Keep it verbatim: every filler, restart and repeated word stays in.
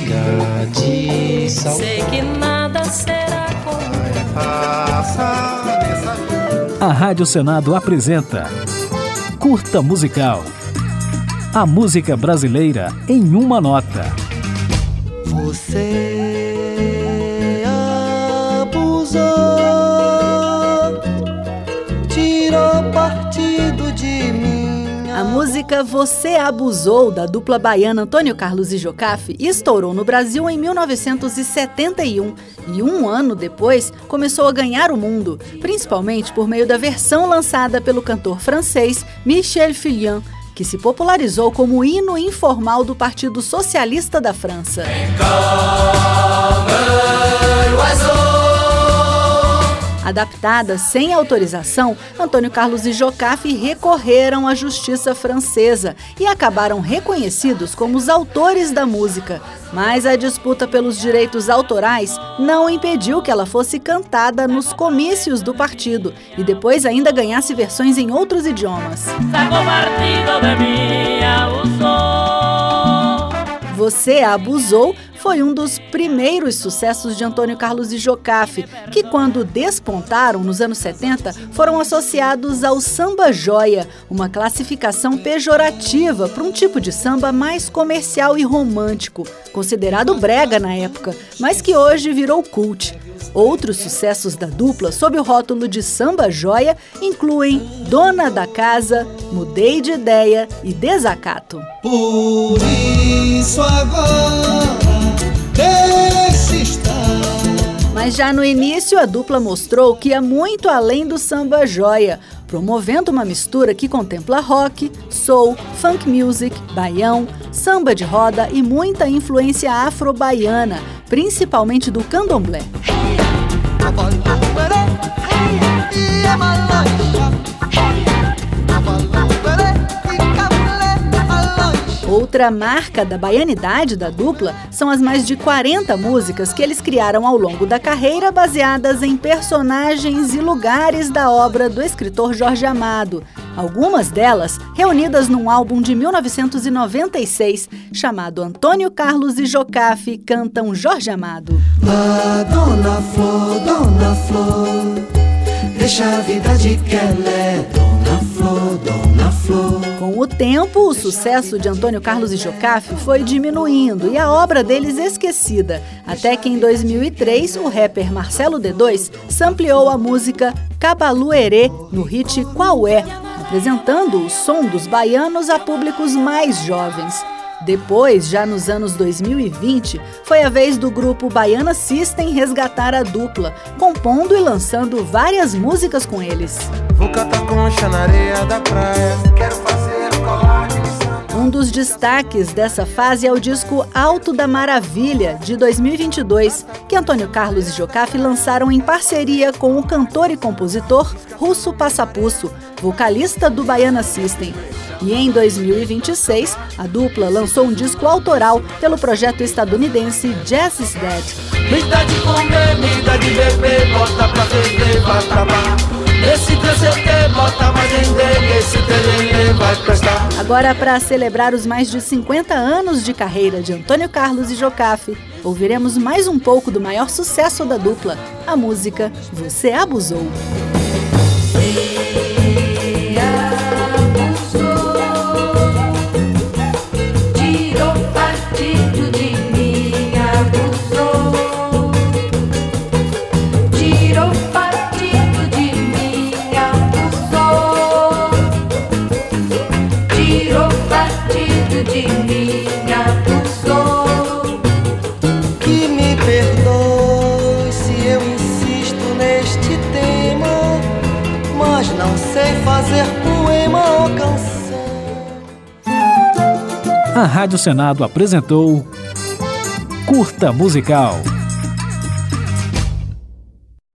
de sal. Sei que nada será como A Rádio Senado apresenta Curta Musical. A música brasileira em uma nota. Você abusou, tirou partido de mim. A música Você Abusou, da dupla baiana Antônio Carlos e Jocafe, estourou no Brasil em mil novecentos e setenta e um e um ano depois começou a ganhar o mundo, principalmente por meio da versão lançada pelo cantor francês Michel Fugain, que se popularizou como hino informal do Partido Socialista da França. Adaptada sem autorização, Antônio Carlos e Jocafe recorreram à justiça francesa e acabaram reconhecidos como os autores da música. Mas a disputa pelos direitos autorais não impediu que ela fosse cantada nos comícios do partido e depois ainda ganhasse versões em outros idiomas. Você Abusou foi um dos primeiros sucessos de Antônio Carlos e Jocafe, que quando despontaram nos anos setenta, foram associados ao samba joia, uma classificação pejorativa para um tipo de samba mais comercial e romântico, considerado brega na época, mas que hoje virou cult. Outros sucessos da dupla, sob o rótulo de samba joia, incluem Dona da Casa, Mudei de Ideia e Desacato. Por isso agora deixe estar. Mas já no início, a dupla mostrou que ia muito além do samba joia, promovendo uma mistura que contempla rock, soul, funk music, baião, samba de roda e muita influência afro-baiana, principalmente do candomblé. Outra marca da baianidade da dupla são as mais de quarenta músicas que eles criaram ao longo da carreira, baseadas em personagens e lugares da obra do escritor Jorge Amado. Algumas delas reunidas num álbum de mil novecentos e noventa e seis, chamado Antônio Carlos e Jocafe Cantam Jorge Amado. Ah, Dona Flor, Dona Flor, deixa a vida de que ela é Dona Flor, Dona Flor. Com o tempo, o sucesso de Antônio Carlos e Jocafe foi diminuindo e a obra deles esquecida, até que em dois mil e três o rapper Marcelo D dois sampleou a música Cabaluerê no hit Qual É, apresentando o som dos baianos a públicos mais jovens. Depois, já nos anos dois mil e vinte, foi a vez do grupo Baiana System resgatar a dupla, compondo e lançando várias músicas com eles. Vou catar concha na areia da praia, quero fazer colar de lição. Um dos destaques dessa fase é o disco Alto da Maravilha, de dois mil e vinte e dois, que Antônio Carlos e Jocafe lançaram em parceria com o cantor e compositor Russo Passapusso, vocalista do Baiana System. E em dois mil e vinte e seis, a dupla lançou um disco autoral pelo projeto estadunidense Jazz is Dead. Me dá de comer, me dá de beber, bota pra ferver, vai trabalhar. Esse teu C T, bota mais em dele, esse telele vai prestar. Agora, para celebrar os mais de cinquenta anos de carreira de Antônio Carlos e Jocafe, ouviremos mais um pouco do maior sucesso da dupla, a música Você Abusou. Que me perdoe se eu insisto neste tema, mas não sei fazer poema ou canção. A Rádio Senado apresentou Curta Musical.